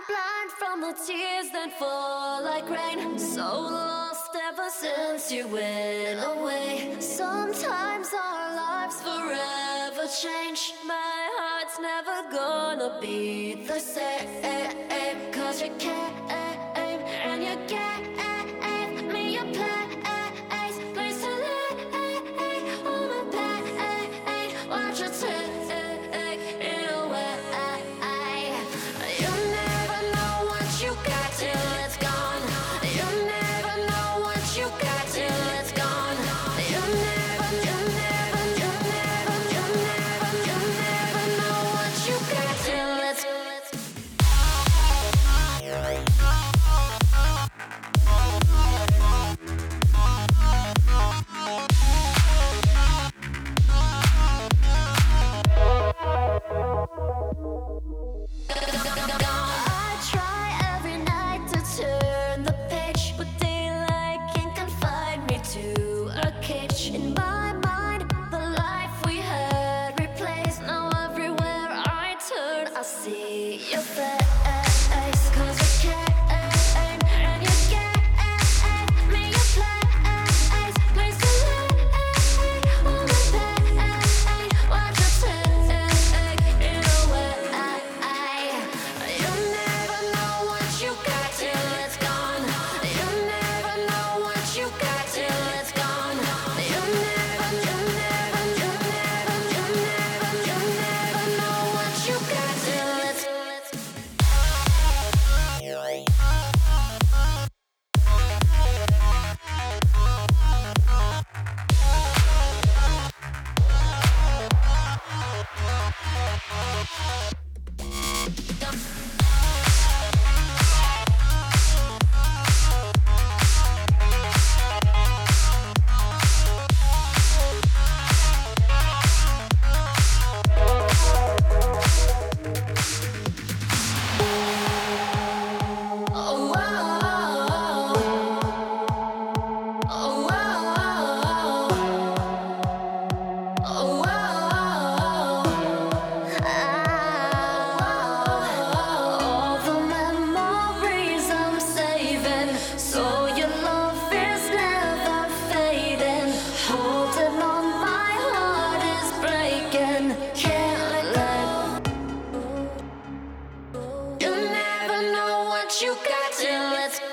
blind from the tears that fall like rain. So lost ever since you went away. Sometimes our lives forever change. My heart's never gonna be the same. 'Cause you can't, and you gave me a place to lay all my pain. Watch you take it away. You never know what you got till it's gone. You never know what you got till it's gone. You never know what you got till it's I try every night to turn the page, but daylight can't confine me to a cage. In my mind, the life we had replaced. Now everywhere I turn, I see your face. 'Cause you came and you gave me a place to lay all my pain. Watch you take it away. You never know what you got till it's gone. You never know what you got till it's gone. You never know what you got till it's all the memories I'm saving, so your love is never fading. Holding on, my heart is breaking. Can't let you never know what you got till it's